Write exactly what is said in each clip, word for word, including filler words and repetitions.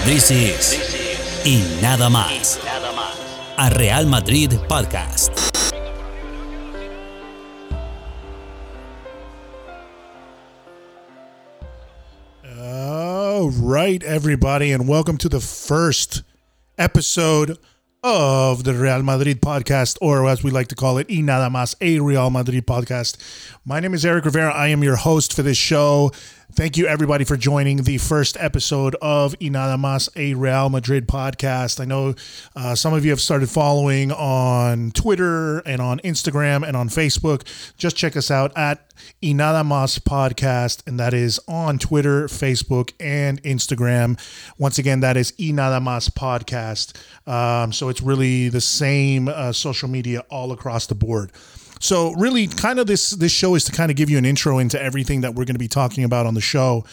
This is Y Nada Más, a Real Madrid podcast. All right, everybody, and welcome to the first episode of the Real Madrid podcast, or as we like to call it, Y Nada Más, a Real Madrid podcast. My name is Eric Rivera. I am your host for this show. Thank you, everybody, for joining the first episode of Y Nada Más, a Real Madrid podcast. I know uh, some of you have started following on Twitter and on Instagram and on Facebook. Just check us out at Y Nada Más podcast, and that is on Twitter, Facebook, and Instagram. Once again, that is Y Nada Más podcast. Um, so it's really the same uh, social media all across the board. So really kind of this this show is to kind of give you an intro into everything that we're going to be talking about on the show.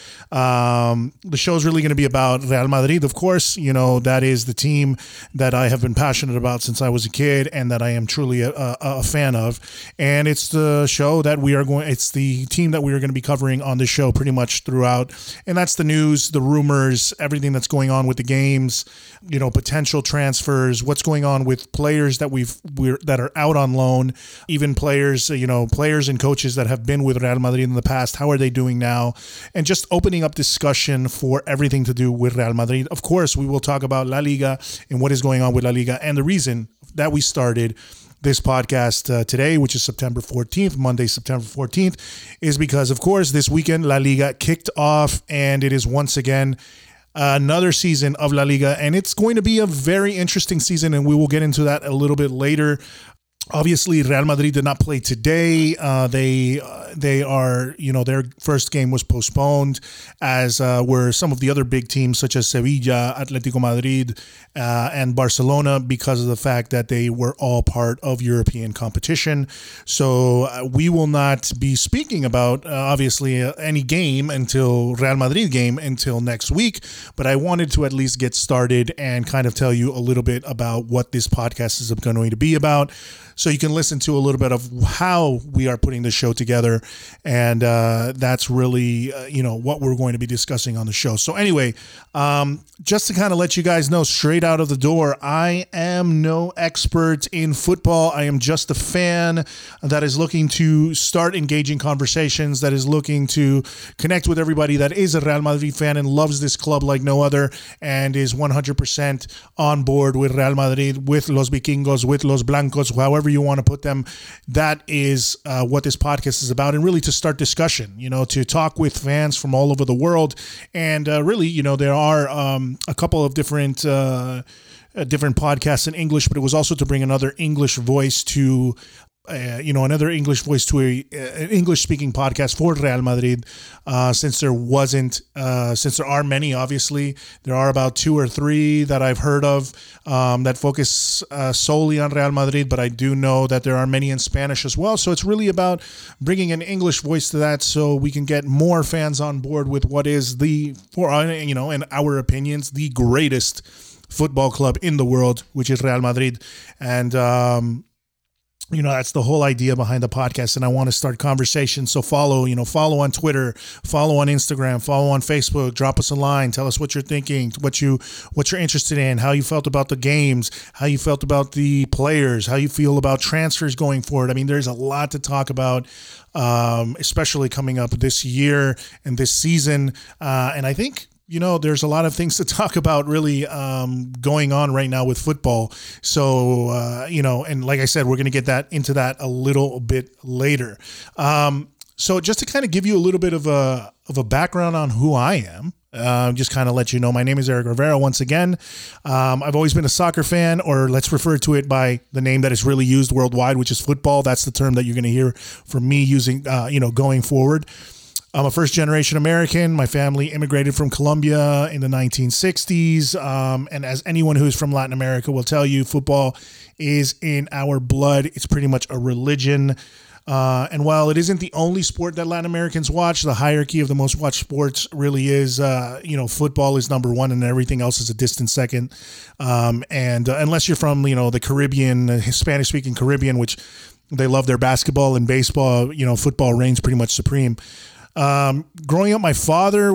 Um, the show is really going to be about Real Madrid. Of course, you know, that is the team that I have been passionate about since I was a kid and that I am truly a, a, a fan of. And it's the show that we are going, it's the team that we are going to be covering on the show pretty much throughout. And that's the news, the rumors, everything that's going on with the games, you know, potential transfers, what's going on with players that we've, we're, that are out on loan, even players, you know, players and coaches that have been with Real Madrid in the past. How are they doing now? And just opening up discussion for everything to do with Real Madrid. Of course, we will talk about La Liga and what is going on with La Liga. And the reason that we started this podcast uh, today, which is September fourteenth, Monday, September fourteenth, is because, of course, this weekend La Liga kicked off, and it is once again another season of La Liga, and it's going to be a very interesting season, and we will get into that a little bit later. Obviously, Real Madrid did not play today. Uh, they uh, they are, you know, their first game was postponed, as uh, were some of the other big teams such as Sevilla, Atletico Madrid, uh, and Barcelona, because of the fact that they were all part of European competition. So uh, we will not be speaking about, uh, obviously, uh, any game until Real Madrid game until next week. But I wanted to at least get started and kind of tell you a little bit about what this podcast is going to be about, so you can listen to a little bit of how we are putting the show together. And uh, that's really, uh, you know, what we're going to be discussing on the show. So anyway, um, just to kind of let you guys know straight out of the door, I am no expert in football. I am just a fan that is looking to start engaging conversations, that is looking to connect with everybody that is a Real Madrid fan and loves this club like no other, and is one hundred percent on board with Real Madrid, with Los Vikingos, with Los Blancos, however you want to put them. That is uh, what this podcast is about, and really to start discussion, you know, to talk with fans from all over the world. And uh, really, you know, there are um, a couple of different uh, uh, different podcasts in English, but it was also to bring another English voice to Uh, you know, another English voice to a, an English-speaking podcast for Real Madrid, uh, since there wasn't, uh, since there are many, obviously. There are about two or three that I've heard of um, that focus uh, solely on Real Madrid, but I do know that there are many in Spanish as well. So it's really about bringing an English voice to that so we can get more fans on board with what is the, for you know, in our opinions, the greatest football club in the world, which is Real Madrid. And, um, you know, that's the whole idea behind the podcast, and I want to start conversations. So follow, you know, follow on Twitter, follow on Instagram, follow on Facebook, drop us a line, tell us what you're thinking, what you, what you're interested in, how you felt about the games, how you felt about the players, how you feel about transfers going forward. I mean, there's a lot to talk about, um, especially coming up this year and this season. Uh, and I think, you know, there's a lot of things to talk about really um, going on right now with football. So, uh, you know, and like I said, we're going to get that into that a little bit later. Um, so just to kind of give you a little bit of a, of a background on who I am, uh, just kind of let you know, my name is Eric Rivera once again. Um, I've always been a soccer fan, or let's refer to it by the name that is really used worldwide, which is football. That's the term that you're going to hear from me using, uh, you know, going forward. I'm a first-generation American. My family immigrated from Colombia in the nineteen sixties. Um, and as anyone who's from Latin America will tell you, football is in our blood. It's pretty much a religion. Uh, and while it isn't the only sport that Latin Americans watch, the hierarchy of the most watched sports really is, uh, you know, football is number one and everything else is a distant second. Um, and uh, unless you're from, you know, the Caribbean, uh, Spanish-speaking Caribbean, which they love their basketball and baseball, you know, football reigns pretty much supreme. Um, growing up, my father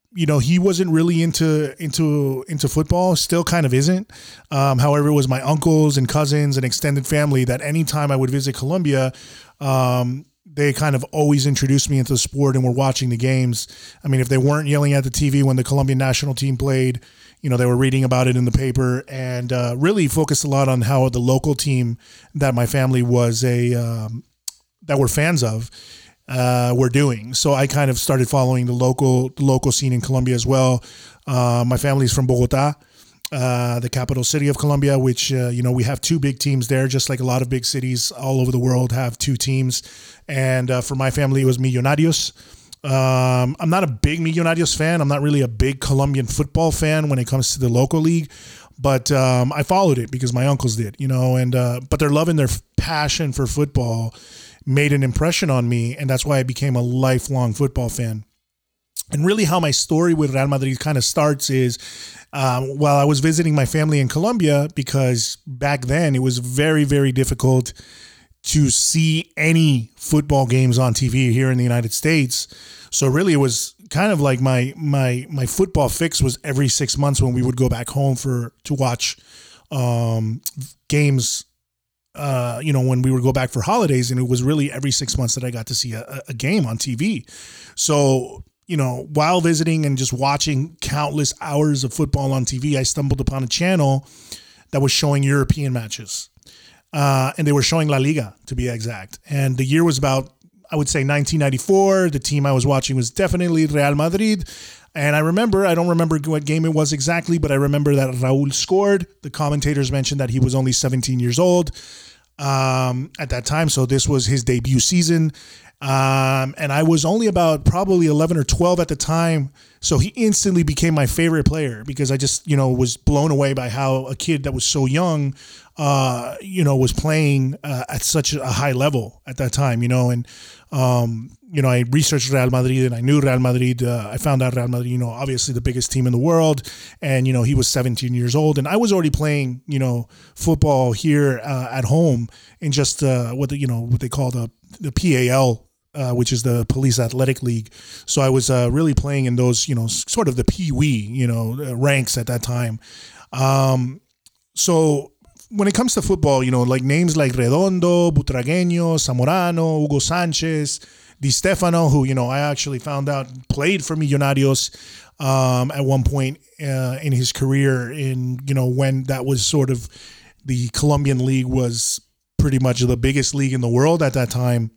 you know, he wasn't really into into into football, still kind of isn't. Um, however, it was my uncles and cousins and extended family that anytime I would visit Colombia, um, they kind of always introduced me into the sport and were watching the games. I mean, if they weren't yelling at the T V when the Colombian national team played, you know, they were reading about it in the paper, and uh, really focused a lot on how the local team that my family was a um, that we're fans of uh, were doing. So I kind of started following the local the local scene in Colombia as well. Uh, my family's from Bogota, uh, the capital city of Colombia, which uh, you know, we have two big teams there, just like a lot of big cities all over the world have two teams. And uh, for my family, it was Millonarios. Um, I'm not a big Millonarios fan. I'm not really a big Colombian football fan when it comes to the local league, but um, I followed it because my uncles did, you know, and uh, but their love and their passion for football made an impression on me, and that's why I became a lifelong football fan. And really how my story with Real Madrid kind of starts is um, while I was visiting my family in Colombia, because back then it was very, very difficult to see any football games on T V here in the United States. So really it was kind of like my my my football fix was every six months when we would go back home for to watch um, games, uh, you know, when we would go back for holidays. And it was really every six months that I got to see a, a game on T V. So, you know, while visiting and just watching countless hours of football on T V, I stumbled upon a channel that was showing European matches. Uh, and they were showing La Liga, to be exact. And the year was about, I would say, nineteen ninety-four. The team I was watching was definitely Real Madrid. And I remember, I don't remember what game it was exactly, but I remember that Raúl scored. The commentators mentioned that he was only seventeen years old um, at that time. So this was his debut season. Um, and I was only about probably eleven or twelve at the time. So he instantly became my favorite player because I just, you know, was blown away by how a kid that was so young, uh, you know, was playing uh, at such a high level at that time, you know, and, um, you know, I researched Real Madrid and I knew Real Madrid. Uh, I found out Real Madrid, you know, obviously the biggest team in the world. And, you know, he was seventeen years old and I was already playing, you know, football here uh, at home in just uh, what, the, you know, what they call the, the P A L. Uh, which is the Police Athletic League. So I was uh, really playing in those, you know, sort of the Pee-wee, you know, uh, ranks at that time. Um, so when it comes to football, you know, like names like Redondo, Butragueño, Zamorano, Hugo Sanchez, Di Stefano, who, you know, I actually found out played for Millonarios um, at one point uh, in his career in, you know, when that was sort of the Colombian league was pretty much the biggest league in the world at that time.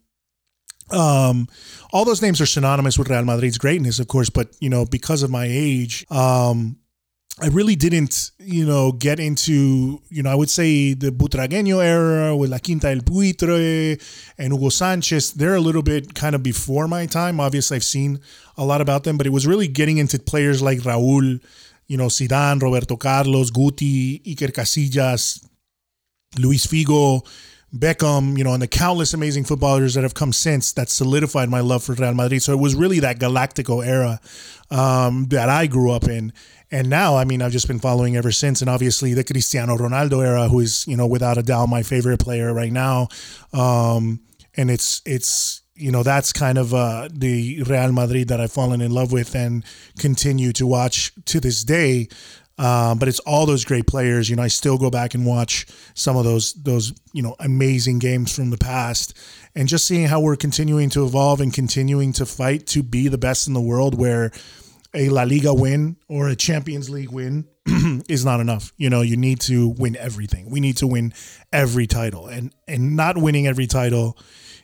Um, all those names are synonymous with Real Madrid's greatness, of course, but, you know, because of my age, um, I really didn't, you know, get into, you know, I would say the Butragueño era with La Quinta del Buitre and Hugo Sanchez. They're a little bit kind of before my time. Obviously, I've seen a lot about them, but it was really getting into players like Raúl, you know, Zidane, Roberto Carlos, Guti, Iker Casillas, Luis Figo, Beckham, you know, and the countless amazing footballers that have come since that solidified my love for Real Madrid. So it was really that Galactico era um, that I grew up in. And now, I mean, I've just been following ever since. And obviously the Cristiano Ronaldo era, who is, you know, without a doubt my favorite player right now. Um, and it's, it's, you know, that's kind of uh, the Real Madrid that I've fallen in love with and continue to watch to this day. Um, but it's all those great players. You know, I still go back and watch some of those, those, you know, amazing games from the past and just seeing how we're continuing to evolve and continuing to fight to be the best in the world, where a La Liga win or a Champions League win is not enough. You know, you need to win everything. We need to win every title, and, and not winning every title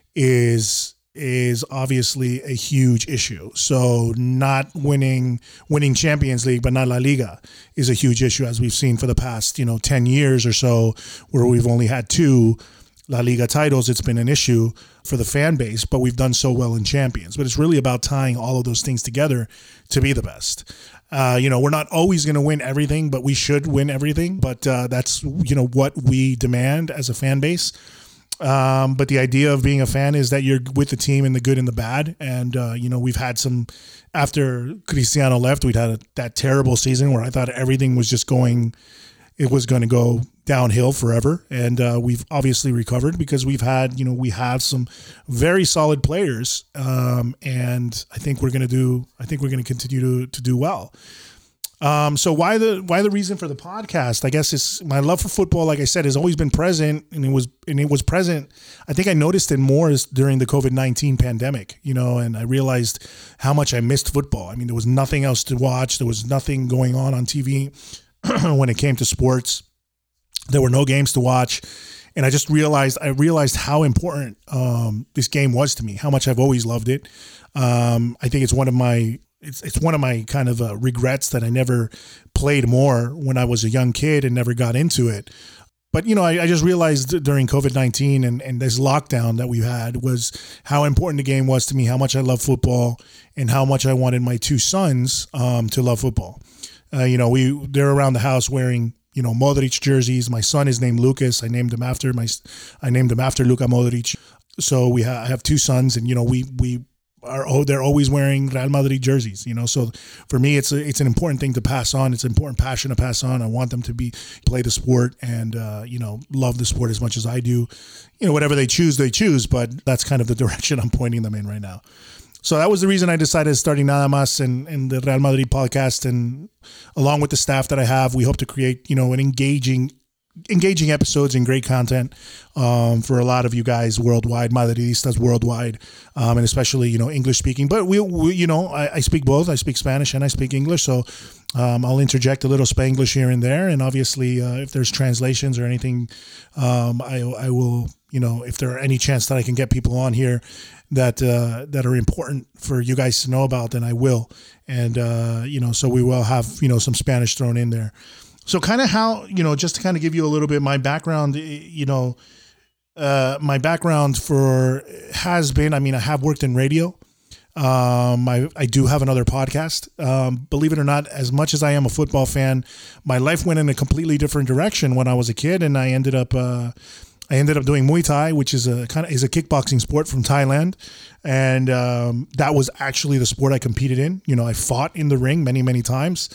is, is obviously a huge issue. So not winning, winning Champions League, but not La Liga is a huge issue, as we've seen for the past, you know, ten years or so, where we've only had two La Liga titles. It's been an issue for the fan base, but we've done so well in Champions. But it's really about tying all of those things together to be the best. Uh, you know, we're not always going to win everything, but we should win everything. But uh, that's, you know, what we demand as a fan base. Um, but the idea of being a fan is that you're with the team in the good and the bad. And, uh, you know, we've had some, after Cristiano left, we'd had a, that terrible season where I thought everything was just going it was going to go downhill forever. And uh, we've obviously recovered because we've had, you know, we have some very solid players. Um, and I think we're going to do, I think we're going to continue to, to do well. Um, so why the, why the reason for the podcast? I guess it's my love for football. Like I said, has always been present, and it was, and it was present. I think I noticed it more is during the COVID nineteen pandemic, you know, and I realized how much I missed football. I mean, there was nothing else to watch. There was nothing going on on T V when it came to sports. There were no games to watch. And I just realized, I realized how important, um, this game was to me, how much I've always loved it. Um, I think it's one of my, It's it's one of my kind of uh, regrets that I never played more when I was a young kid and never got into it. But, you know, I, I just realized during COVID nineteen and, and this lockdown that we had was how important the game was to me, how much I love football, and how much I wanted my two sons um, to love football. Uh, you know, we they're around the house wearing, you know, Modric jerseys. My son is named Lucas. I named him after my I named him after Luka Modric. So we ha- I have two sons, and, you know, we we. are oh they're always wearing Real Madrid jerseys, you know. So for me, it's a, it's an important thing to pass on. It's an important passion to pass on. I want them to be play the sport and uh, you know, love the sport as much as I do. You know, whatever they choose, they choose. But that's kind of the direction I'm pointing them in right now. So that was the reason I decided starting Nada Mas and, and the Real Madrid podcast, and along with the staff that I have, we hope to create, you know, an engaging. engaging episodes and great content um, for a lot of you guys worldwide, Madridistas worldwide, um, and especially, you know, English speaking. But we, we you know, I, I speak both. I speak Spanish and I speak English. So um, I'll interject a little Spanglish here and there. And obviously, uh, if there's translations or anything, um, I, I will, you know, if there are any chance that I can get people on here that uh, that are important for you guys to know about, then I will. And, uh, you know, so we will have, you know, some Spanish thrown in there. So kind of how, you know, just to kind of give you a little bit of my background, you know, uh, my background for has been, I mean, I have worked in radio. Um, I, I do have another podcast. Um, believe it or not, as much as I am a football fan, my life went in a completely different direction when I was a kid. And I ended up, uh, I ended up doing Muay Thai, which is a kind of is a kickboxing sport from Thailand. And um, that was actually the sport I competed in. You know, I fought in the ring many, many times.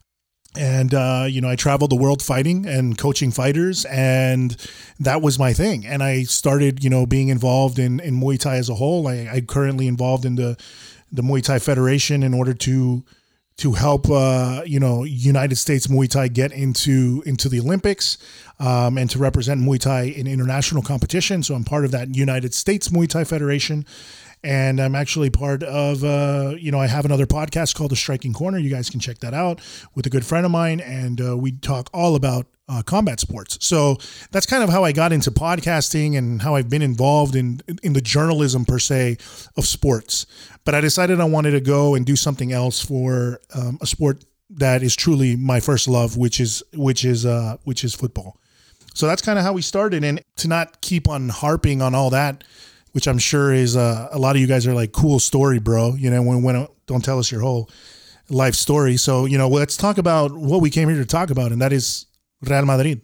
And, uh, you know, I traveled the world fighting and coaching fighters, and that was my thing. And I started, you know, being involved in, in Muay Thai as a whole. I, I'm currently involved in the, the Muay Thai Federation in order to to help, uh, you know, United States Muay Thai get into into the Olympics um, and to represent Muay Thai in international competition. So I'm part of that United States Muay Thai Federation. And I'm actually part of, uh, you know, I have another podcast called The Striking Corner. You guys can check that out with a good friend of mine. And uh, we talk all about uh, combat sports. So that's kind of how I got into podcasting and how I've been involved in, in the journalism per se of sports. But I decided I wanted to go and do something else for um, a sport that is truly my first love, which is, which is, uh, which is football. So that's kind of how we started. And to not keep on harping on all that, which I'm sure is uh, a lot of you guys are like, cool story, bro. You know, when, when don't tell us your whole life story. So, you know, let's talk about what we came here to talk about, and that is Real Madrid.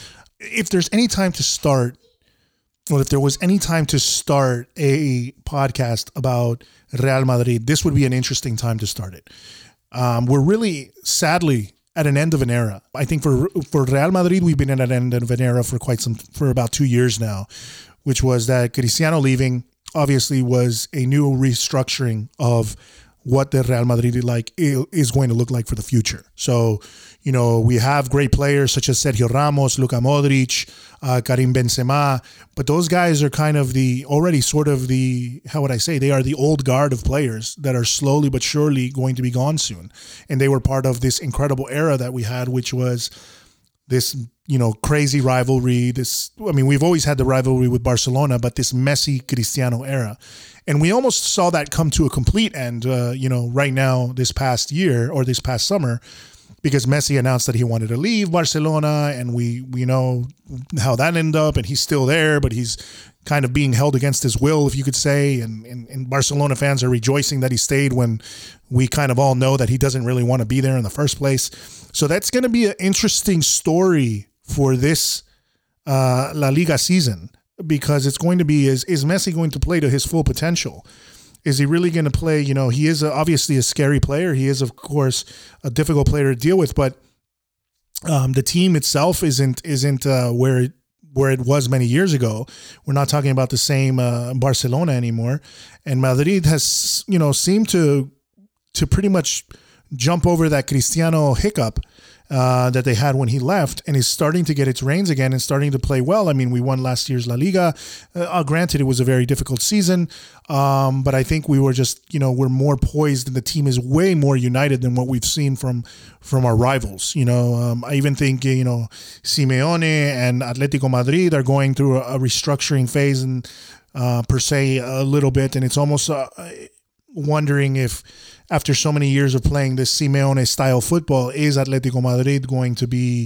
If there's any time to start, or if there was any time to start a podcast about Real Madrid, this would be an interesting time to start it. Um, we're really, sadly, at an end of an era. I think for for Real Madrid, we've been at an end of an era for quite some, for about two years now, which was that Cristiano leaving obviously was a new restructuring of what the Real Madrid like is going to look like for the future. So, you know, we have great players such as Sergio Ramos, Luka Modric, uh, Karim Benzema, but those guys are kind of the already sort of the, how would I say, they are the old guard of players that are slowly but surely going to be gone soon. And they were part of this incredible era that we had, which was this, you know, crazy rivalry. This, I mean, we've always had the rivalry with Barcelona, but this Messi Cristiano era. And we almost saw that come to a complete end, uh, you know, right now, this past year or this past summer, because Messi announced that he wanted to leave Barcelona, and we, we know how that ended up, and he's still there, but he's kind of being held against his will, if you could say. And, and, and Barcelona fans are rejoicing that he stayed when we kind of all know that he doesn't really want to be there in the first place. So that's going to be an interesting story for this uh, La Liga season, because it's going to be, is, is Messi going to play to his full potential? Is he really going to play? You know, he is a, obviously a scary player. He is, of course, a difficult player to deal with, but Um, the team itself isn't isn't uh, where it where it was many years ago. We're not talking about the same uh, Barcelona anymore, and Madrid has you know seemed to to pretty much jump over that Cristiano hiccup uh, that they had when he left, and is starting to get its reins again and starting to play well. I mean, we won last year's La Liga. Uh, granted, it was a very difficult season, um, but I think we were just, you know, we're more poised, and the team is way more united than what we've seen from from our rivals. You know, um, I even think, you know, Simeone and Atletico Madrid are going through a, a restructuring phase, and uh, per se, a little bit, and it's almost uh, wondering if, after so many years of playing this Simeone style football, is Atletico Madrid going to be,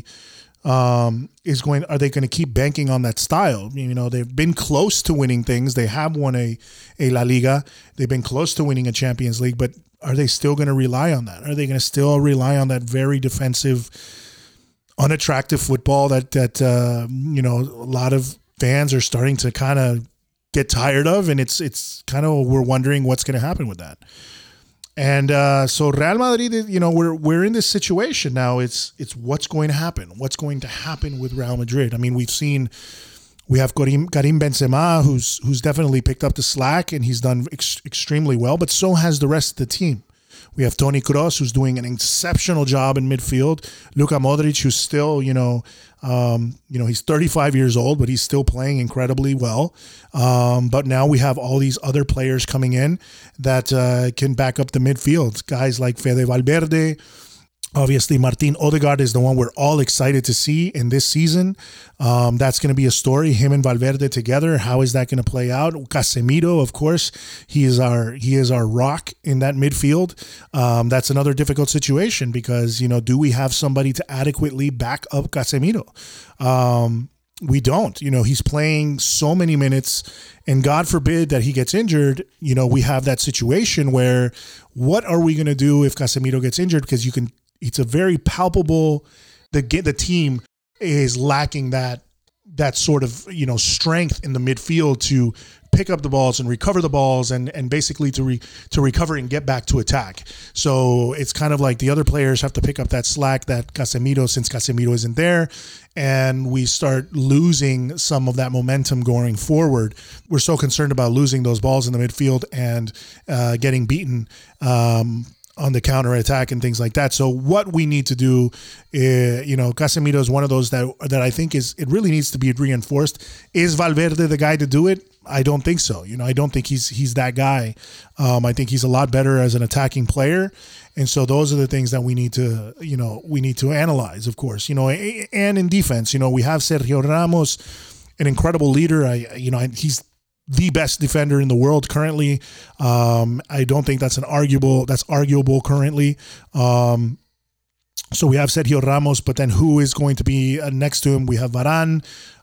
um, is going, are they going to keep banking on that style? You know, they've been close to winning things. They have won a, a La Liga. They've been close to winning a Champions League, but are they still going to rely on that? Are they going to still rely on that very defensive, unattractive football that, that, uh, you know, a lot of fans are starting to kind of get tired of? And it's, it's kind of, we're wondering what's going to happen with that. And uh, so Real Madrid, you know, we're we're in this situation now. It's it's what's going to happen. What's going to happen with Real Madrid? I mean, we've seen, we have Karim, Karim Benzema, who's who's definitely picked up the slack, and he's done ex- extremely well. But so has the rest of the team. We have Toni Kroos, who's doing an exceptional job in midfield. Luka Modric, who's still, you know, um, you know, he's thirty-five years old, but he's still playing incredibly well. Um, but now we have all these other players coming in that uh, can back up the midfield. Guys like Fede Valverde. Obviously, Martin Odegaard is the one we're all excited to see in this season. Um, that's going to be a story, him and Valverde together. How is that going to play out? Casemiro, of course, he is our he is our rock in that midfield. Um, that's another difficult situation because, you know, do we have somebody to adequately back up Casemiro? Um, we don't. You know, he's playing so many minutes, and God forbid that he gets injured. You know, we have that situation where what are we going to do if Casemiro gets injured? Because you can. It's a very palpable, the the team is lacking that that sort of, you know, strength in the midfield to pick up the balls and recover the balls and and basically to re, to recover and get back to attack. So it's kind of like the other players have to pick up that slack that Casemiro, since Casemiro isn't there, and we start losing some of that momentum going forward. We're so concerned about losing those balls in the midfield and uh, getting beaten Um, on the counter attack and things like that. So what we need to do, uh, you know, Casemiro is one of those that that I think is it really needs to be reinforced. Is Valverde the guy to do it? I don't think so. You know, I don't think he's he's that guy. Um, I think he's a lot better as an attacking player, and so those are the things that we need to, you know, we need to analyze, of course. You know, and in defense, you know, we have Sergio Ramos, an incredible leader. I, you know, he's the best defender in the world currently. Um, I don't think that's an arguable, that's arguable currently. Um, so we have Sergio Ramos, but then who is going to be uh, next to him? We have Varane.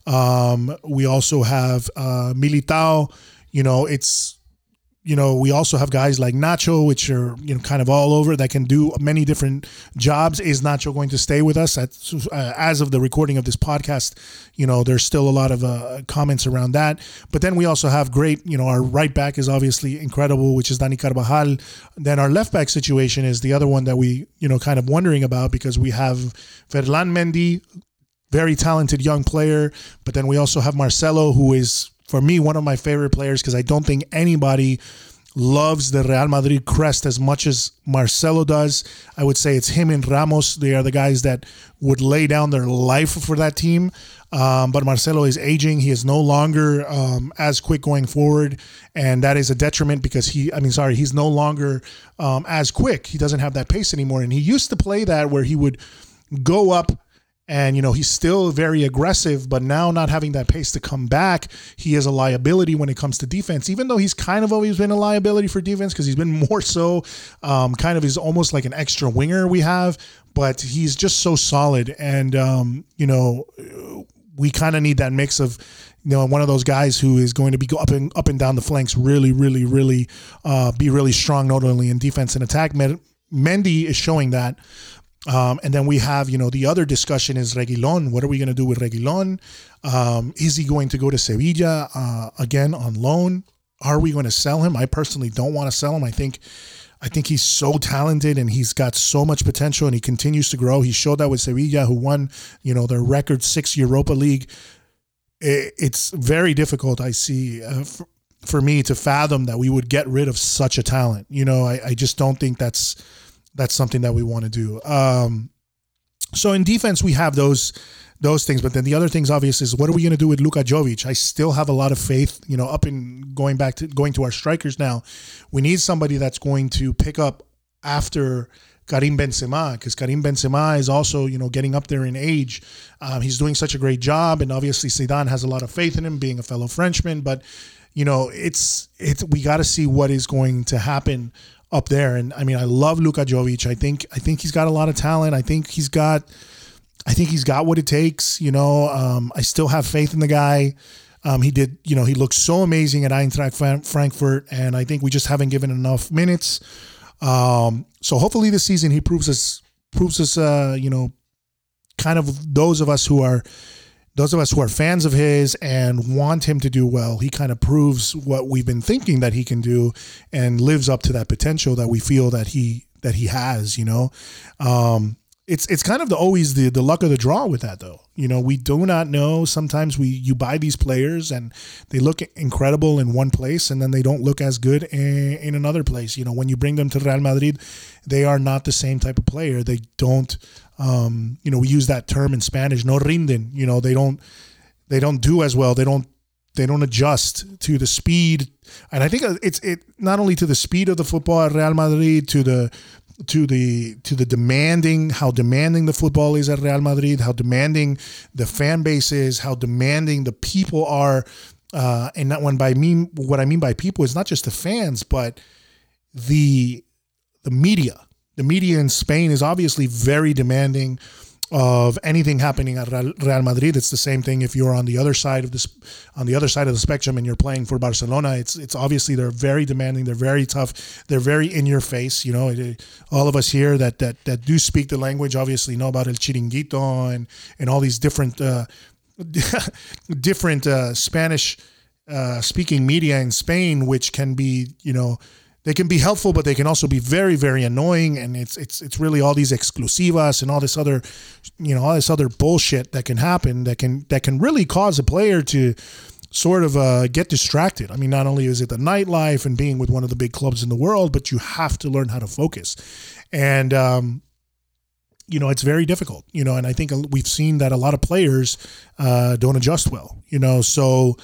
Um, we also have uh, Militao. You know, it's, you know, we also have guys like Nacho, which are, you know, kind of all over that can do many different jobs. Is Nacho going to stay with us? At, uh, as of the recording of this podcast, you know, there's still a lot of uh, comments around that. But then we also have great, you know, our right back is obviously incredible, which is Dani Carvajal. Then our left back situation is the other one that we, you know, kind of wondering about because we have Ferland Mendy, very talented young player. But then we also have Marcelo, who is, for me, one of my favorite players because I don't think anybody loves the Real Madrid crest as much as Marcelo does. I would say it's him and Ramos. They are the guys that would lay down their life for that team. Um, but Marcelo is aging. He is no longer um, as quick going forward, and that is a detriment because he, I mean, sorry, he's no longer um, as quick. He doesn't have that pace anymore. And he used to play that where he would go up and, you know, he's still very aggressive, but now not having that pace to come back, he is a liability when it comes to defense, even though he's kind of always been a liability for defense because he's been more so um, kind of is almost like an extra winger we have, but he's just so solid. And, um, you know, we kind of need that mix of, you know, one of those guys who is going to be go up and up and down the flanks, really, really, really uh, be really strong, not only in defense and attack. Mendy is showing that. Um, and then we have, you know, the other discussion is Reguilón. What are we going to do with Reguilón? Um, is he going to go to Sevilla uh, again on loan? Are we going to sell him? I personally don't want to sell him. I think I think he's so talented and he's got so much potential and he continues to grow. He showed that with Sevilla, who won, you know, their record six Europa League. It's very difficult, I see, uh, for, for me to fathom that we would get rid of such a talent. You know, I, I just don't think that's that's something that we want to do. Um, so in defense, we have those those things. But then the other things, obviously, is what are we going to do with Luka Jovic? I still have a lot of faith, you know, up in going back to going to our strikers now. We need somebody that's going to pick up after Karim Benzema, because Karim Benzema is also, you know, getting up there in age. Um, he's doing such a great job, and obviously Zidane has a lot of faith in him, being a fellow Frenchman. But, you know, it's it's we got to see what is going to happen up there. And I mean, I love Luka Jovic. I think I think he's got a lot of talent. I think he's got I think he's got what it takes. You know, um, I still have faith in the guy. Um, he did, you know, he looked so amazing at Eintracht Frankfurt, and I think we just haven't given enough minutes. Um, so hopefully this season he proves us, proves us, uh, you know, kind of those of us who are, those of us who are fans of his and want him to do well. He kind of proves what we've been thinking that he can do and lives up to that potential that we feel that he that he has. You know, um, it's it's kind of the always the the luck of the draw with that, though. You know, we do not know. Sometimes we you buy these players and they look incredible in one place and then they don't look as good in, in another place. You know, when you bring them to Real Madrid, they are not the same type of player. They don't, um, you know, we use that term in Spanish, no rinden. You know, they don't they don't do as well. They don't they don't adjust to the speed. And I think it's it not only to the speed of the football at Real Madrid, to the to the to the demanding, how demanding the football is at Real Madrid, how demanding the fan base is, how demanding the people are, uh, and that when by mean what I mean by people is not just the fans, but the the media. The media in Spain is obviously very demanding of anything happening at Real Madrid. It's the same thing if you're on the other side of this, on the other side of the spectrum, and you're playing for Barcelona. It's it's obviously they're very demanding. They're very tough. They're very in your face. You know, it, all of us here that that that do speak the language obviously know about El Chiringuito and and all these different uh, different uh, Spanish uh, speaking media in Spain, which can be, you know, they can be helpful, but they can also be very, very annoying. And it's it's it's really all these exclusivas and all this other, you know, all this other bullshit that can happen that can that can really cause a player to sort of uh, get distracted. I mean, not only is it the nightlife and being with one of the big clubs in the world, but you have to learn how to focus. And um, you know, it's very difficult. You know, and I think we've seen that a lot of players uh, don't adjust well. You know, so.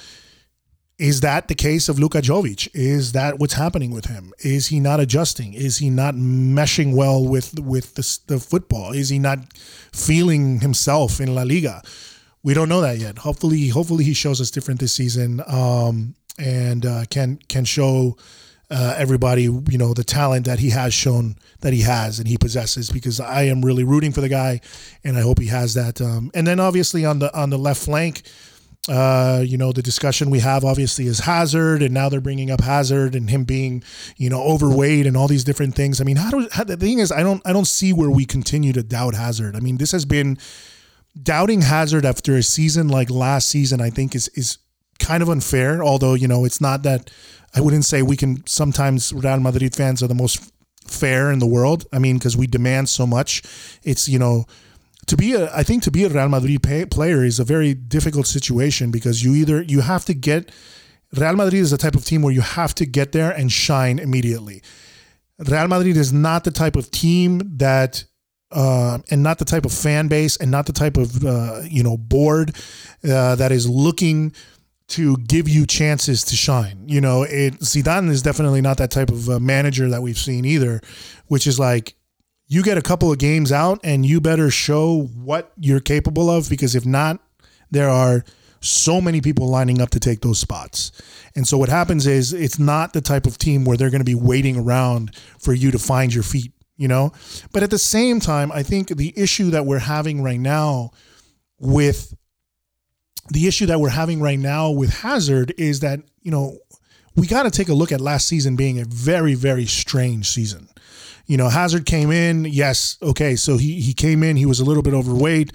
Is that the case of Luka Jovic? Is that what's happening with him? Is he not adjusting? Is he not meshing well with with the, the football? Is he not feeling himself in La Liga? We don't know that yet. Hopefully, hopefully he shows us different this season, um, and uh, can can show uh, everybody, you know, the talent that he has shown that he has and he possesses. Because I am really rooting for the guy, and I hope he has that. Um, and then obviously on the on the left flank. Uh, you know, the discussion we have obviously is Hazard, and now they're bringing up Hazard and him being, you know, overweight and all these different things. I mean, how do how, the thing is, I don't I don't see where we continue to doubt Hazard. I mean, this has been doubting Hazard after a season like last season. I think is is kind of unfair. Although, you know, it's not that I wouldn't say we can. Sometimes Real Madrid fans are the most fair in the world. I mean, because we demand so much. It's, you know. To be a, I think to be a Real Madrid pay, player is a very difficult situation because you either you have to get Real Madrid is the type of team where you have to get there and shine immediately. Real Madrid is not the type of team that uh, and not the type of fan base and not the type of uh, you know board uh, that is looking to give you chances to shine. You know, it, Zidane is definitely not that type of uh, manager that we've seen either, which is like. You get a couple of games out and you better show what you're capable of, because if not, there are so many people lining up to take those spots. And so what happens is it's not the type of team where they're going to be waiting around for you to find your feet, you know? But at the same time, I think the issue that we're having right now with the issue that we're having right now with Hazard is that, you know, we got to take a look at last season being a very, very strange season. You know, Hazard came in. Yes. Okay. So he, he came in. He was a little bit overweight,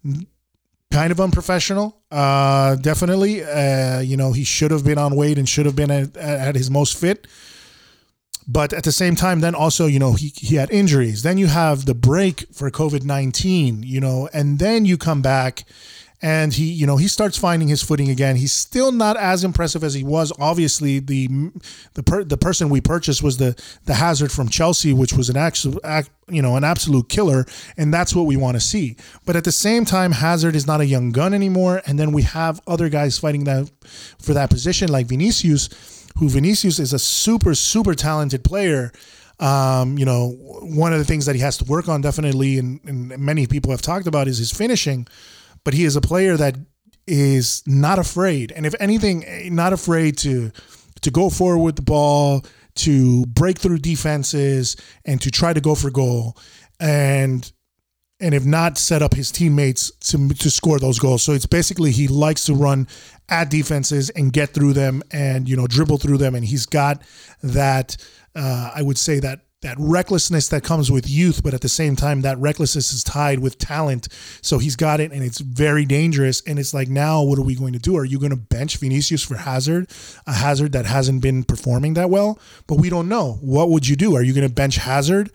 kind of unprofessional. Uh, definitely. Uh, you know, he should have been on weight and should have been at, at his most fit. But at the same time, then also, you know, he, he had injuries. Then you have the break for COVID nineteen, you know, and then you come back and he, you know, he starts finding his footing again. He's still not as impressive as he was. Obviously, the the per, the person we purchased was the the Hazard from Chelsea, which was an actual, you know, an absolute killer, and that's what we want to see. But at the same time, Hazard is not a young gun anymore, and then we have other guys fighting that for that position, like Vinicius, who Vinicius is a super super talented player. Um, you know, one of the things that he has to work on definitely, and, and many people have talked about, is his finishing. But he is a player that is not afraid, and if anything, not afraid to to go forward with the ball, to break through defenses, and to try to go for goal, and and if not, set up his teammates to to score those goals. So it's basically he likes to run at defenses and get through them, and you know dribble through them, and he's got that. Uh, I would say that. that recklessness that comes with youth, but at the same time, that recklessness is tied with talent. So he's got it, and it's very dangerous. And it's like, now what are we going to do? Are you going to bench Vinicius for Hazard, a Hazard that hasn't been performing that well? But we don't know. What would you do? Are you going to bench Hazard?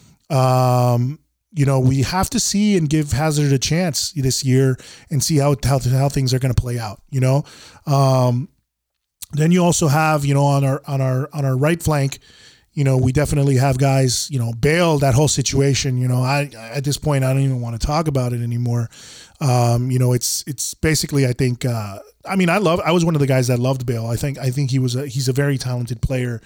Um, you know, we have to see and give Hazard a chance this year and see how how, how things are going to play out. You know, um, then you also have, you know, on our on our on our right flank. You know, we definitely have guys, you know, Bale, that whole situation, you know, I, at this point, I don't even want to talk about it anymore. Um, you know, it's, it's basically, I think, uh, I mean, I love, I was one of the guys that loved Bale. I think, I think he was a, he's a very talented player.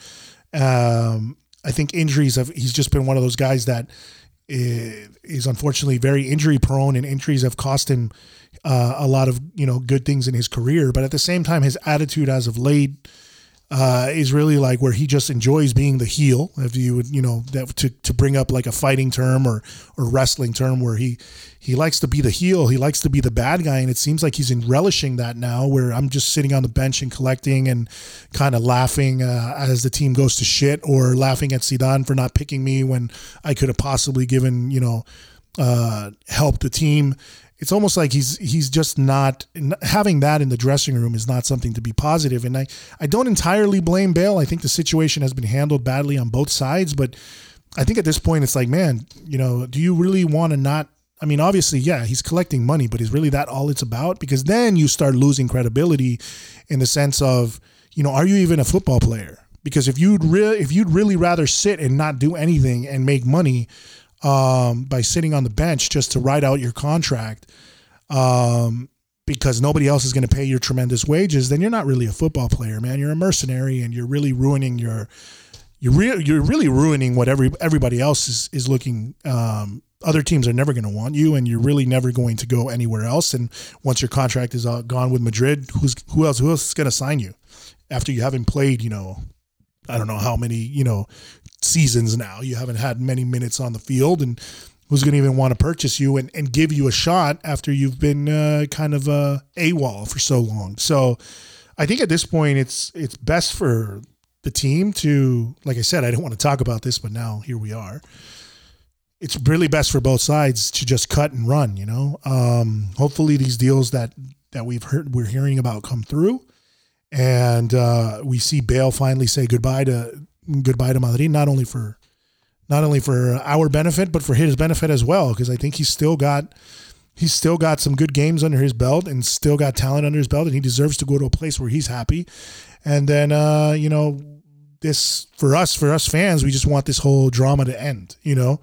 Um, I think injuries have, he's just been one of those guys that is, is unfortunately very injury prone, and injuries have cost him uh, a lot of, you know, good things in his career. But at the same time, his attitude as of late, Uh, is really like where he just enjoys being the heel, if you would, you know, that to, to bring up like a fighting term or, or wrestling term, where he, he likes to be the heel. He likes to be the bad guy. And it seems like he's in relishing that now, where I'm just sitting on the bench and collecting and kind of laughing uh, as the team goes to shit, or laughing at Zidane for not picking me when I could have possibly given, you know, uh, helped the team. It's almost like he's he's just not having that in the dressing room is not something to be positive. And I, I don't entirely blame Bale. I think the situation has been handled badly on both sides. But I think at this point, it's like, man, you know, do you really want to not? I mean, obviously, yeah, he's collecting money, but is really that all it's about? Because then you start losing credibility in the sense of, you know, are you even a football player? Because if you'd re- if you'd really rather sit and not do anything and make money, Um, by sitting on the bench just to ride out your contract, um, because nobody else is going to pay your tremendous wages, then you're not really a football player, man. You're a mercenary, and you're really ruining your, you're re- you're really ruining what every everybody else is is looking. Um, other teams are never going to want you, and you're really never going to go anywhere else. And once your contract is uh, gone with Madrid, who's who else who else is going to sign you after you haven't played, you know, I don't know how many, you know, seasons now. You haven't had many minutes on the field, and who's going to even want to purchase you and, and give you a shot after you've been uh, kind of uh, AWOL for so long. So I think at this point, it's it's best for the team to, like I said, I don't want to talk about this, but now here we are. It's really best for both sides to just cut and run, you know. Um, hopefully these deals that, that we've heard, we're hearing about come through, and uh, we see Bale finally say goodbye to goodbye to Madrid, not only for not only for our benefit, but for his benefit as well, because I think he's still got he's still got some good games under his belt and still got talent under his belt, and he deserves to go to a place where he's happy. And then uh, you know, this for us for us fans, we just want this whole drama to end, you know.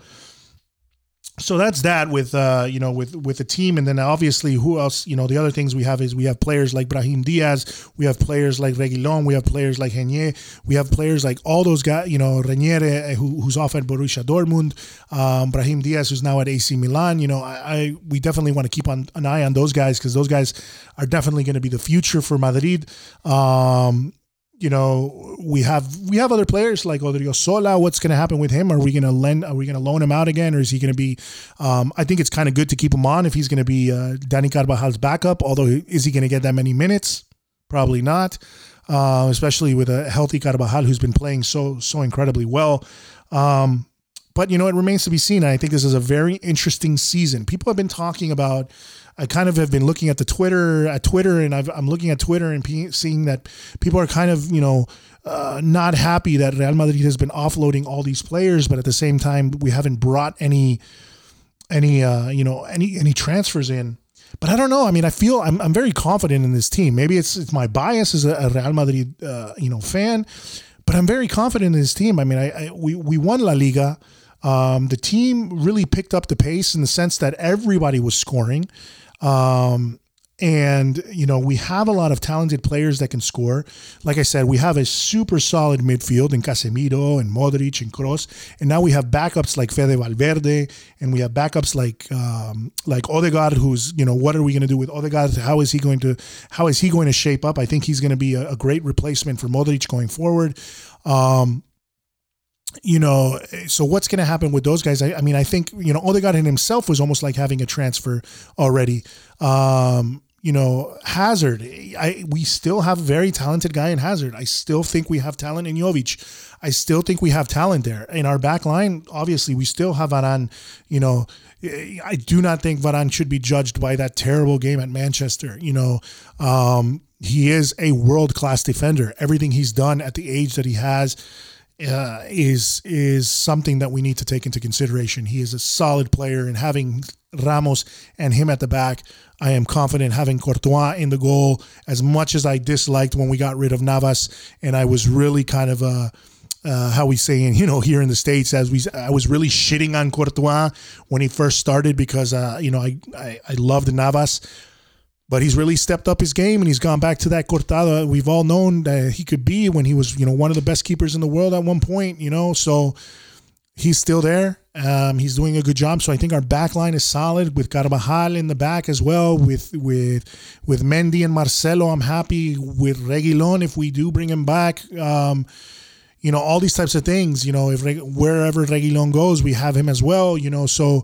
So that's that with, uh, you know, with, with the team. And then obviously who else, you know, the other things we have is we have players like Brahim Diaz, we have players like Reguilon, we have players like Renier, we have players like all those guys, you know, Renier, who, who's off at Borussia Dortmund, um, Brahim Diaz, who's now at A C Milan. You know, I, I we definitely want to keep on an eye on those guys, because those guys are definitely going to be the future for Madrid. Um, You know, we have we have other players like Odriozola. What's going to happen with him? Are we going to lend? Are we going to loan him out again, or is he going to be? Um, I think it's kind of good to keep him on if he's going to be uh, Dani Carvajal's backup. Although, is he going to get that many minutes? Probably not. Uh, especially with a healthy Carvajal who's been playing so so incredibly well. Um, but, you know, it remains to be seen. And I think this is a very interesting season. People have been talking about, I kind of have been looking at the Twitter, at Twitter, and I've, I'm looking at Twitter and pe- seeing that people are kind of, you know, uh, not happy that Real Madrid has been offloading all these players, but at the same time, we haven't brought any, any, uh, you know, any, any transfers in. But I don't know. I mean, I feel I'm I'm very confident in this team. Maybe it's it's my bias as a, a Real Madrid, uh, you know, fan, but I'm very confident in this team. I mean, I, I we we won La Liga. Um, the team really picked up the pace in the sense that everybody was scoring. Um, and, you know, we have a lot of talented players that can score. Like I said, we have a super solid midfield in Casemiro and Modric and Kroos. And now we have backups like Fede Valverde, and we have backups like um, like Odegaard, who's, you know, what are we going to do with Odegaard? How is he going to how is he going to shape up? I think he's going to be a, a great replacement for Modric going forward. Um, You know, so what's going to happen with those guys? I, I mean, I think, you know, Odegaard in himself was almost like having a transfer already. Um, you know, Hazard, I we still have a very talented guy in Hazard. I still think we have talent in Jovic. I still think we have talent there. In our back line, obviously, we still have Varane. You know, I do not think Varane should be judged by that terrible game at Manchester. You know, um, he is a world-class defender. Everything he's done at the age that he has Uh, is is something that we need to take into consideration. He is a solid player, and having Ramos and him at the back, I am confident having Courtois in the goal. As much as I disliked when we got rid of Navas, and I was really kind of uh, uh, how we saying, you know, here in the States, as we I was really shitting on Courtois when he first started because uh, you know I, I I loved Navas. But he's really stepped up his game, and he's gone back to that Cortada we've all known that he could be when he was, you know, one of the best keepers in the world at one point, you know. So he's still there. Um, he's doing a good job. So I think our back line is solid with Carvajal in the back as well, with with with Mendy and Marcelo. I'm happy with Reguilon if we do bring him back. Um, you know, all these types of things. You know, if wherever Reguilon goes, we have him as well. You know, so.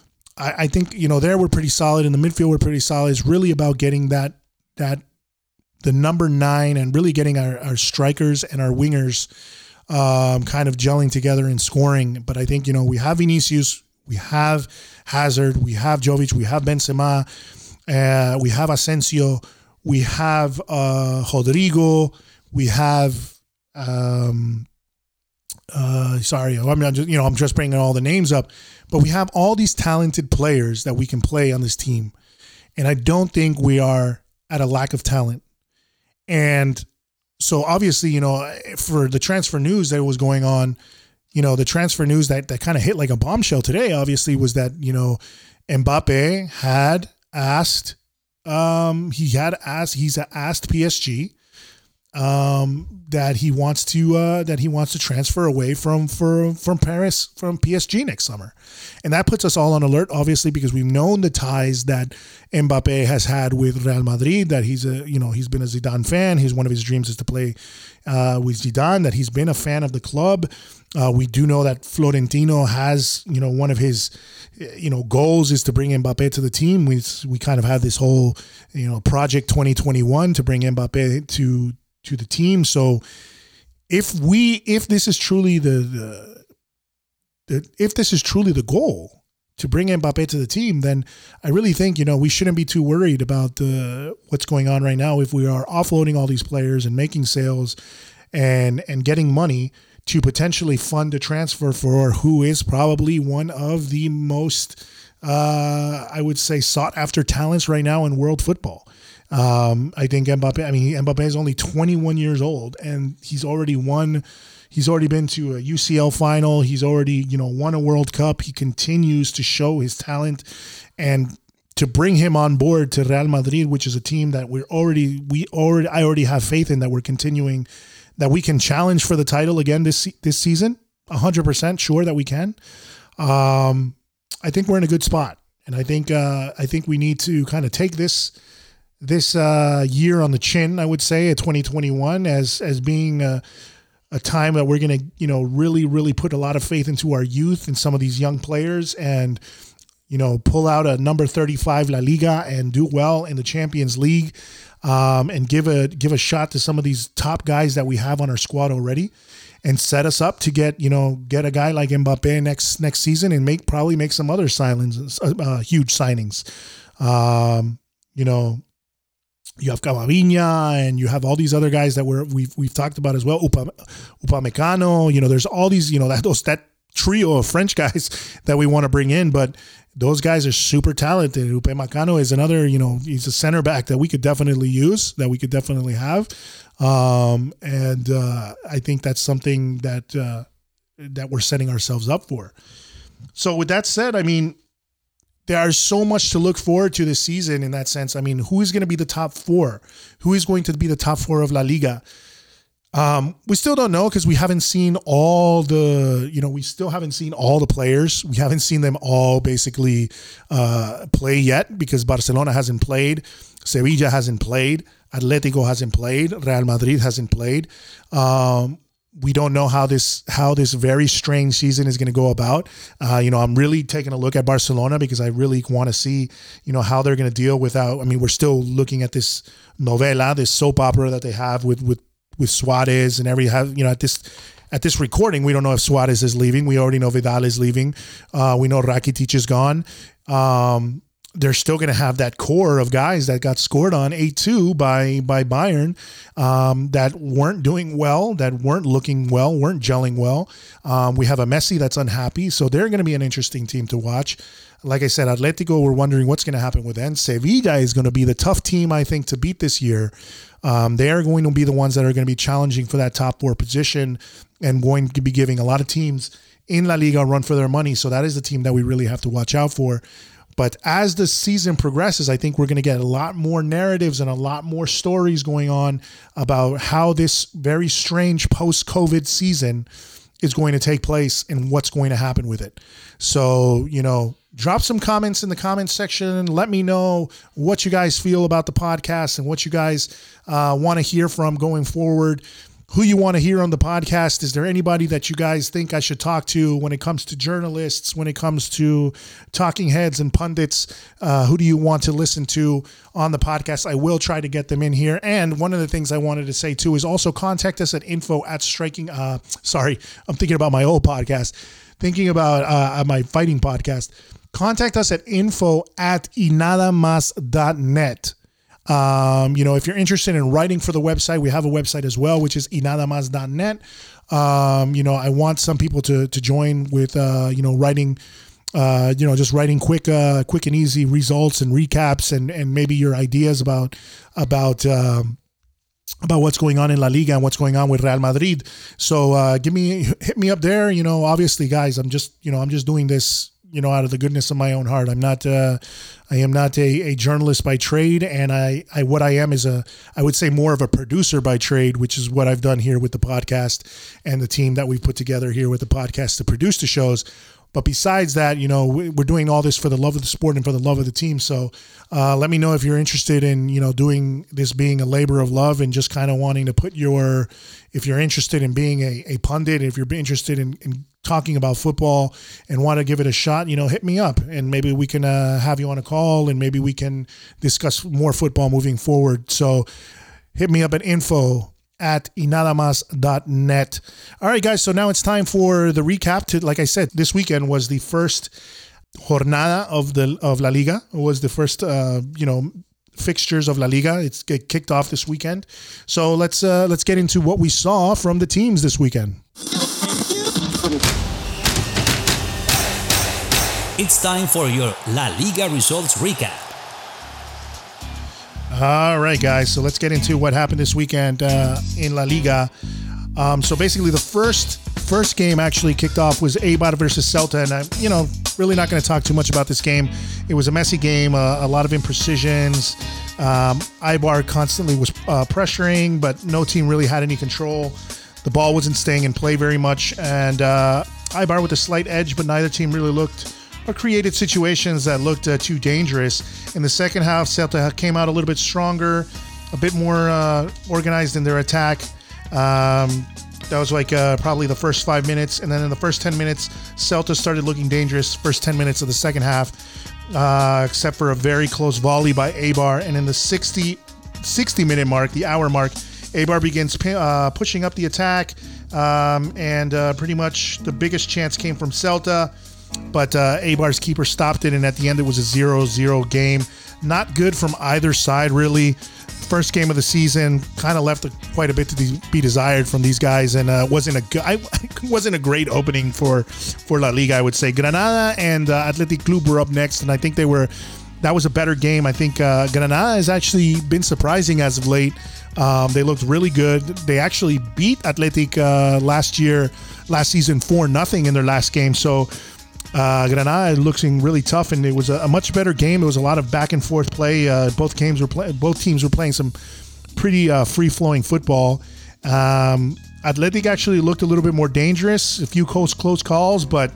I think, you know, there we're pretty solid. In the midfield, we're pretty solid. It's really about getting that, that the number nine and really getting our, our strikers and our wingers um, kind of gelling together and scoring. But I think, you know, we have Vinicius, we have Hazard, we have Jovic, we have Benzema, uh, we have Asensio, we have uh, Rodrigo, we have, um, uh, sorry, I'm not just, you know, I'm just bringing all the names up. But we have all these talented players that we can play on this team. And I don't think we are at a lack of talent. And so obviously, you know, for the transfer news that was going on, you know, the transfer news that, that kind of hit like a bombshell today, obviously, was that, you know, Mbappe had asked, um, he had asked, he's asked P S G um, that he wants to uh, that he wants to transfer away from for, from Paris from P S G next summer, and that puts us all on alert, obviously, because we've known the ties that Mbappe has had with Real Madrid. That he's a you know he's been a Zidane fan. He's one of his dreams is to play uh, with Zidane. That he's been a fan of the club. Uh, we do know that Florentino has you know one of his you know goals is to bring Mbappe to the team. We we kind of have this whole you know project twenty twenty-one to bring Mbappe to. to the team. So if we, if this is truly the, the, the, if this is truly the goal to bring Mbappe to the team, then I really think, you know, we shouldn't be too worried about the, what's going on right now. If we are offloading all these players and making sales and, and getting money to potentially fund a transfer for who is probably one of the most, uh, I would say sought after talents right now in world football. Um, I think Mbappe, I mean, Mbappe is only twenty-one years old and he's already won, he's already been to a U C L final. He's already, you know, won a World Cup. He continues to show his talent, and to bring him on board to Real Madrid, which is a team that we're already, we already, I already have faith in that we're continuing, that we can challenge for the title again this, this season. A hundred percent sure that we can. Um, I think we're in a good spot, and I think, uh, I think we need to kind of take this, this uh, year on the chin, I would say, at twenty twenty-one as as being a, a time that we're going to, you know, really, really put a lot of faith into our youth and some of these young players, and, you know, pull out a number thirty-five La Liga and do well in the Champions League, um, and give a give a shot to some of these top guys that we have on our squad already. and set us up to get, you know, get a guy like Mbappe next next season and make probably make some other signings, uh, uh, huge signings. Um, you know, you have Camavinga and you have all these other guys that we're, we've we've talked about as well. Upa, Upamecano, you know, there's all these, you know, that those that trio of French guys that we want to bring in, but those guys are super talented. Upamecano is another, you know, he's a center back that we could definitely use, that we could definitely have. Um, and uh, I think that's something that uh, that we're setting ourselves up for. So with that said, I mean, there's so much to look forward to this season in that sense. I mean, who is going to be the top four? Who is going to be the top four of La Liga? Um, we still don't know because we haven't seen all the, you know, we still haven't seen all the players. We haven't seen them all basically uh, play yet because Barcelona hasn't played. Sevilla hasn't played. Atletico hasn't played. Real Madrid hasn't played. Um, we don't know how this how this very strange season is going to go about. Uh, you know, I'm really taking a look at Barcelona because I really want to see, you know, how they're going to deal without. I mean, we're still looking at this novela, this soap opera that they have with with with Suarez and every have you know at this at this recording we don't know if Suarez is leaving. We already know Vidal is leaving. Uh, we know Rakitic is gone. Um, they're still going to have that core of guys that got scored on eight two by by Bayern um, that weren't doing well, that weren't looking well, weren't gelling well. Um, we have a Messi that's unhappy, so they're going to be an interesting team to watch. Like I said, Atletico, we're wondering what's going to happen with them. Sevilla is going to be the tough team, I think, to beat this year. Um, they are going to be the ones that are going to be challenging for that top four position and going to be giving a lot of teams in La Liga a run for their money. So that is the team that we really have to watch out for. But as the season progresses, I think we're going to get a lot more narratives and a lot more stories going on about how this very strange post-COVID season is going to take place and what's going to happen with it. So, you know, drop some comments in the comments section. Let me know what you guys feel about the podcast and what you guys uh, want to hear from going forward. Who you want to hear on the podcast. Is there anybody that you guys think I should talk to when it comes to journalists, when it comes to talking heads and pundits? Uh, who do you want to listen to on the podcast? I will try to get them in here. And one of the things I wanted to say too is also contact us at info at striking. Uh, sorry, I'm thinking about my old podcast, thinking about uh, my fighting podcast. Contact us at info at inadamas dot net. Um, you know, if you're interested in writing for the website, we have a website as well, which is inadamas dot net. Um, you know, I want some people to to join with, uh, you know, writing, uh, you know, just writing quick, uh, quick and easy results and recaps and, and maybe your ideas about, about, um, about what's going on in La Liga and what's going on with Real Madrid. So, uh, give me, hit me up there. You know, obviously guys, I'm just, you know, I'm just doing this, you know, out of the goodness of my own heart. I'm not, uh, I am not a, a journalist by trade. And I, I, what I am is a, I would say more of a producer by trade, which is what I've done here with the podcast and the team that we've put together here with the podcast to produce the shows. But besides that, you know, we're doing all this for the love of the sport and for the love of the team. So uh, let me know if you're interested in, you know, doing this being a labor of love and just kind of wanting to put your, if you're interested in being a, a pundit, if you're interested in, in talking about football and want to give it a shot, you know, hit me up and maybe we can uh, have you on a call and maybe we can discuss more football moving forward. So hit me up at info at inadamas dot net. All right, guys. So now it's time for the recap. To, like I said, this weekend was the first jornada of the of La Liga. It was the first, uh, you know, fixtures of La Liga. It's it kicked off this weekend. So let's uh, let's get into what we saw from the teams this weekend. It's time for your La Liga results recap. All right, guys. So let's get into what happened this weekend uh, in La Liga. Um, so basically, the first first game actually kicked off was Eibar versus Celta, and I'm, you know, really not going to talk too much about this game. It was a messy game, uh, a lot of imprecisions. Um, Eibar constantly was uh, pressuring, but no team really had any control. The ball wasn't staying in play very much, and uh, Eibar with a slight edge, but neither team really looked or created situations that looked uh, too dangerous. In the second half, Celta came out a little bit stronger, a bit more uh, organized in their attack. Um, that was like uh, probably the first five minutes. And then in the first ten minutes, Celta started looking dangerous. First ten minutes of the second half, uh, except for a very close volley by Eibar. And in the sixty, sixty minute mark, the hour mark, Eibar begins uh, pushing up the attack. Um, and uh, pretty much the biggest chance came from Celta, but uh, Eibar's keeper stopped it, and at the end it was a zero zero game. Not good from either side, really. First game of the season kind of left a, quite a bit to be desired from these guys, and uh, wasn't a good, I, wasn't a great opening for for La Liga, I would say. Granada and uh, Athletic Club were up next, and I think they were that was a better game. I think uh, Granada has actually been surprising as of late. Um, they looked really good. They actually beat Athletic uh, last year, last season four nothing in their last game. So uh, Granada looking really tough, and it was a, a much better game. It was a lot of back and forth play. Uh, both games were play- both teams were playing some pretty uh, free flowing football. Um, Athletic actually looked a little bit more dangerous. A few close close calls, but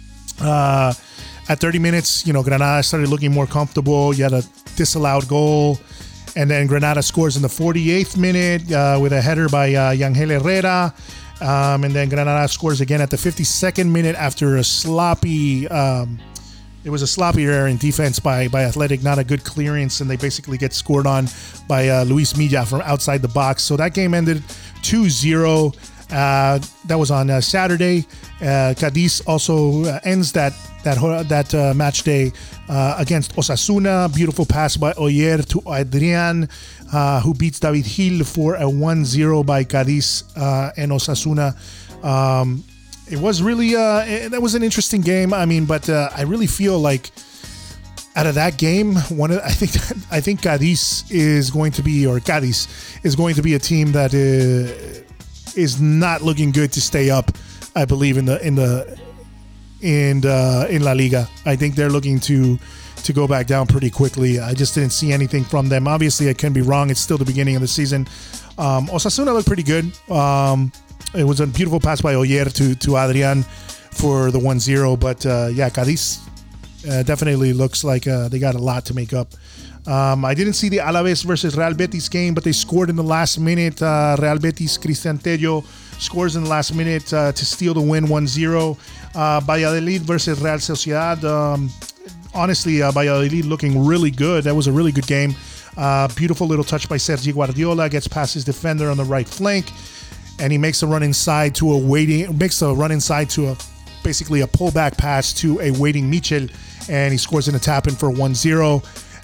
uh, at thirty minutes, you know, Granada started looking more comfortable. You had a disallowed goal. And then Granada scores in the forty-eighth minute uh, with a header by uh, Yangel Herrera. Um, and then Granada scores again at the fifty-second minute after a sloppy, um, it was a sloppy error in defense by, by Athletic, not a good clearance. And they basically get scored on by uh, Luis Milla from outside the box. So that game ended two zero. Uh, that was on uh, Saturday. Uh, Cadiz also uh, ends that that that uh, match day uh, against Osasuna. Beautiful pass by Oyer to Adrian, uh, who beats David Gil for a one zero by Cadiz uh, and Osasuna. Um, it was really uh, it, that was an interesting game. I mean, but uh, I really feel like out of that game, one of, I think I think Cadiz is going to be, or Cadiz is going to be a team that uh, is not looking good to stay up. I believe in the in the in uh, in La Liga. I think they're looking to to go back down pretty quickly. I just didn't see anything from them. Obviously, I can be wrong. It's still the beginning of the season. Um, Osasuna looked pretty good. Um, it was a beautiful pass by Oyer to to Adrian for the one zero. But uh, yeah, Cadiz uh, definitely looks like uh, they got a lot to make up. Um, I didn't see the Alaves versus Real Betis game, but they scored in the last minute. Uh, Real Betis, Cristian Tello scores in the last minute uh, to steal the win one zero. Uh, Valladolid versus Real Sociedad. Um, honestly, uh, Valladolid looking really good. That was a really good game. Uh, beautiful little touch by Sergi Guardiola. Gets past his defender on the right flank, and he makes a run inside to a waiting, makes a run inside to a basically a pullback pass to a waiting Michel, and he scores in a tap in for one zero.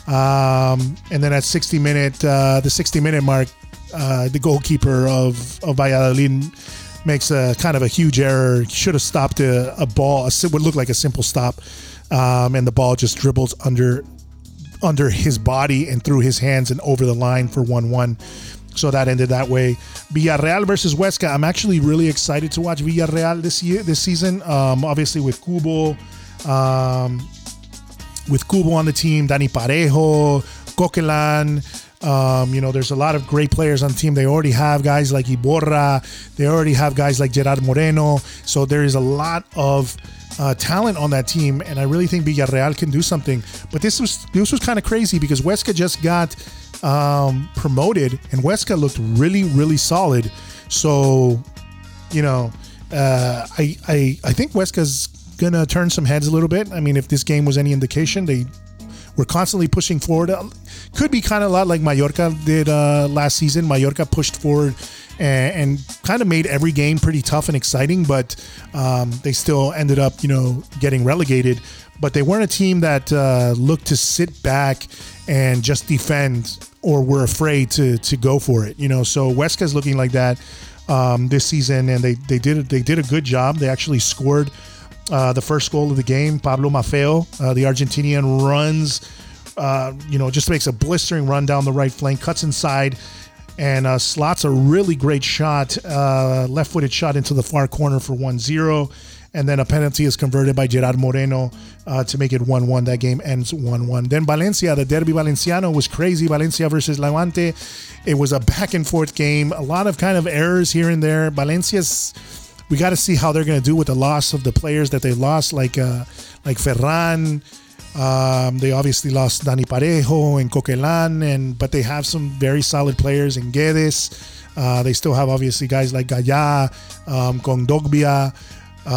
Um, and then at sixty minute, uh, the sixty minute mark, uh, the goalkeeper of, of Valladolid makes a kind of a huge error. Should have stopped a, a ball. It would look like a simple stop. Um, and the ball just dribbles under, under his body and through his hands and over the line for one one. So that ended that way. Villarreal versus Huesca. I'm actually really excited to watch Villarreal this year, this season. Um, obviously with Kubo, um, with Kubo on the team, Dani Parejo, Coquelin. Um, you know, there's a lot of great players on the team. They already have guys like Iborra. They already have guys like Gerard Moreno. So there is a lot of uh, talent on that team, and I really think Villarreal can do something. But this was this was kind of crazy because Huesca just got um, promoted, and Huesca looked really, really solid. So, you know, uh, I, I I think Huesca's gonna turn some heads a little bit. I mean, if this game was any indication, they were constantly pushing forward. Could be kind of a lot like Mallorca did uh, last season. Mallorca pushed forward and, and kind of made every game pretty tough and exciting, but um, they still ended up, you know, getting relegated. But they weren't a team that uh, looked to sit back and just defend or were afraid to to go for it. You know, so Huesca's looking like that um, this season, and they they did they did a good job. They actually scored Uh, the first goal of the game. Pablo Maffeo, uh, the Argentinian, runs, uh, you know, just makes a blistering run down the right flank, cuts inside, and uh, slots a really great shot, uh, left-footed shot into the far corner for one zero. And then a penalty is converted by Gerard Moreno uh, to make it one one. That game ends one one. Then Valencia, the Derby Valenciano was crazy. Valencia versus Levante. It was a back-and-forth game. A lot of kind of errors here and there. Valencia's We got to see how they're going to do with the loss of the players that they lost, like uh, like Ferran. Um, they obviously lost Dani Parejo and Coquelin, and but they have some very solid players in Guedes. Uh, they still have obviously guys like Gaya, um, Kondogbia.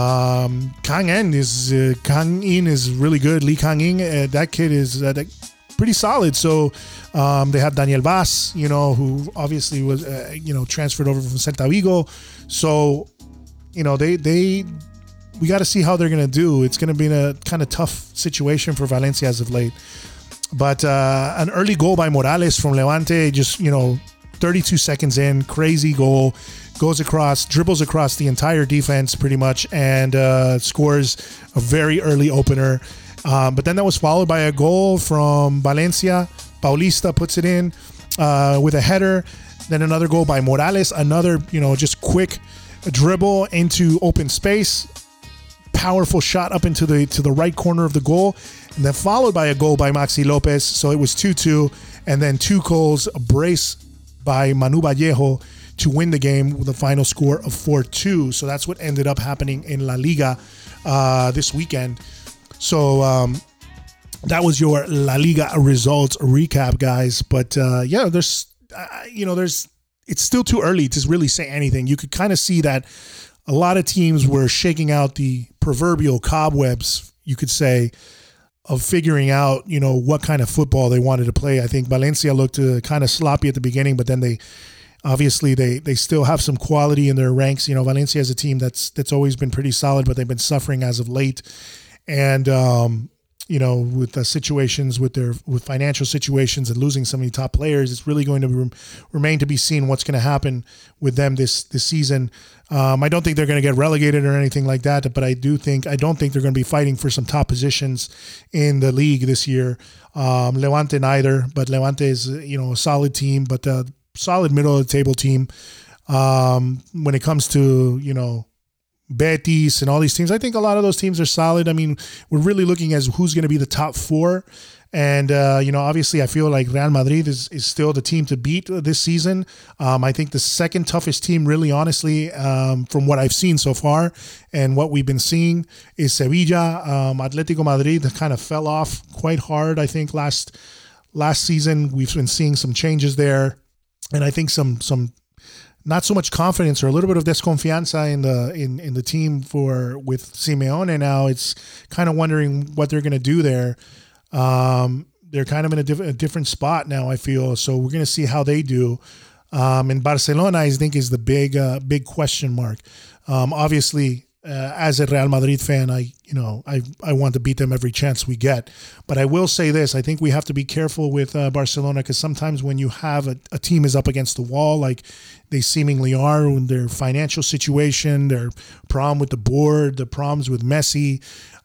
Um, Kang In is uh, Kang In is really good. Lee Kang In, uh, that kid is uh, that, pretty solid. So um, they have Daniel Vaz, you know, who obviously was, uh, you know, transferred over from Celta Vigo. So, you know, they, they, we got to see how they're going to do. It's going to be in a kind of tough situation for Valencia as of late. But uh, an early goal by Morales from Levante, just, you know, thirty-two seconds in, crazy goal, goes across, dribbles across the entire defense pretty much, and uh, scores a very early opener. Um, but then that was followed by a goal from Valencia. Paulista puts it in uh, with a header. Then another goal by Morales, another, you know, just quick dribble into open space. Powerful shot up into the to the right corner of the goal, and then followed by a goal by Maxi Lopez. So it was two two, and then two goals, a brace by Manu Vallejo to win the game with a final score of four two. So that's what ended up happening in La Liga uh, this weekend. So um, that was your La Liga results recap, guys. But uh, yeah, there's, uh, you know, there's, it's still too early to really say anything. You could kind of see that a lot of teams were shaking out the proverbial cobwebs, you could say, of figuring out, you know, what kind of football they wanted to play. I think Valencia looked uh, kind of sloppy at the beginning, but then they, obviously they, they still have some quality in their ranks. You know, Valencia is a team that's, that's always been pretty solid, but they've been suffering as of late. And, um, you know, with the situations with their, with financial situations and losing so many top players, it's really going to re- remain to be seen what's going to happen with them this, this season. Um, I don't think they're going to get relegated or anything like that, but I do think, I don't think they're going to be fighting for some top positions in the league this year. Um, Levante neither, but Levante is, you know, a solid team, but a solid middle of the table team. Um, when it comes to, you know, Betis and all these teams, I think a lot of those teams are solid. I mean, we're really looking at who's going to be the top four. And, uh, you know, obviously I feel like Real Madrid is, is still the team to beat this season. Um, I think the second toughest team, really, honestly, um, from what I've seen so far and what we've been seeing, is Sevilla. Um, Atletico Madrid kind of fell off quite hard, I think, last last season. We've been seeing some changes there. And I think some some not so much confidence or a little bit of desconfianza in the in, in the team for with Simeone now. It's kind of wondering what they're going to do there. Um, they're kind of in a, diff- a different spot now, I feel. So we're going to see how they do. Um, and Barcelona, I think, is the big uh, big question mark. Um, obviously, uh, as a Real Madrid fan, I you know I I want to beat them every chance we get. But I will say this: I think we have to be careful with uh, Barcelona, because sometimes when you have a, a team is up against the wall, like they seemingly are, with their financial situation, their problem with the board, the problems with Messi,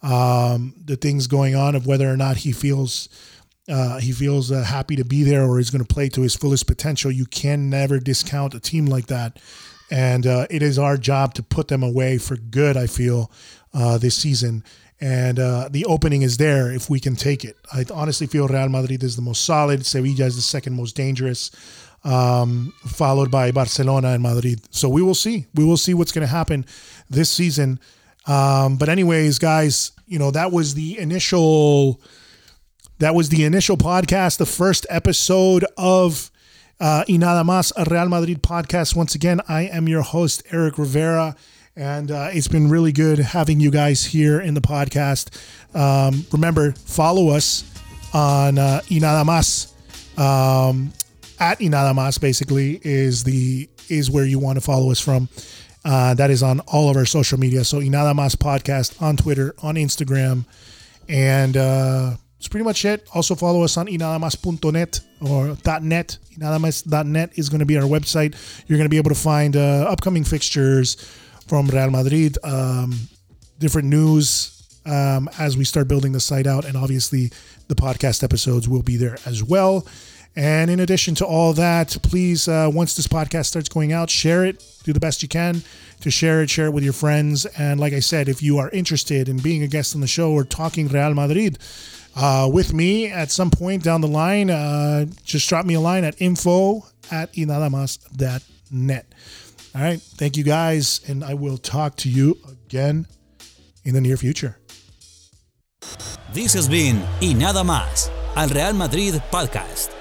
um, the things going on of whether or not he feels uh, he feels uh, happy to be there or is going to play to his fullest potential. You can never discount a team like that. And uh, it is our job to put them away for good, I feel, uh, this season. And uh, the opening is there if we can take it. I honestly feel Real Madrid is the most solid. Sevilla is the second most dangerous, um, followed by Barcelona and Madrid. So we will see. We will see what's going to happen this season. Um, but anyways, guys, you know, that was the initial, that was the initial podcast, the first episode of Uh, y Nada Más, a Real Madrid podcast. Once again, I am your host, Eric Rivera, and uh, it's been really good having you guys here in the podcast. Um, remember, follow us on uh, Y Nada Más. Um, at Y Nada Más, basically, is the is where you want to follow us from. Uh, that is on all of our social media. So Y Nada Más podcast on Twitter, on Instagram, and uh, that's pretty much it. Also follow us on y nada más punto net or .net. y nada más dot net is going to be our website. You're going to be able to find uh, upcoming fixtures from Real Madrid, um, different news um, as we start building the site out. And obviously the podcast episodes will be there as well. And in addition to all that, please, uh, once this podcast starts going out, share it. Do the best you can to share it. Share it with your friends. And like I said, if you are interested in being a guest on the show or talking Real Madrid uh, with me at some point down the line, uh, just drop me a line at info at y nada más dot net. All right. Thank you, guys. And I will talk to you again in the near future. This has been Y Nada Más, al Real Madrid Podcast.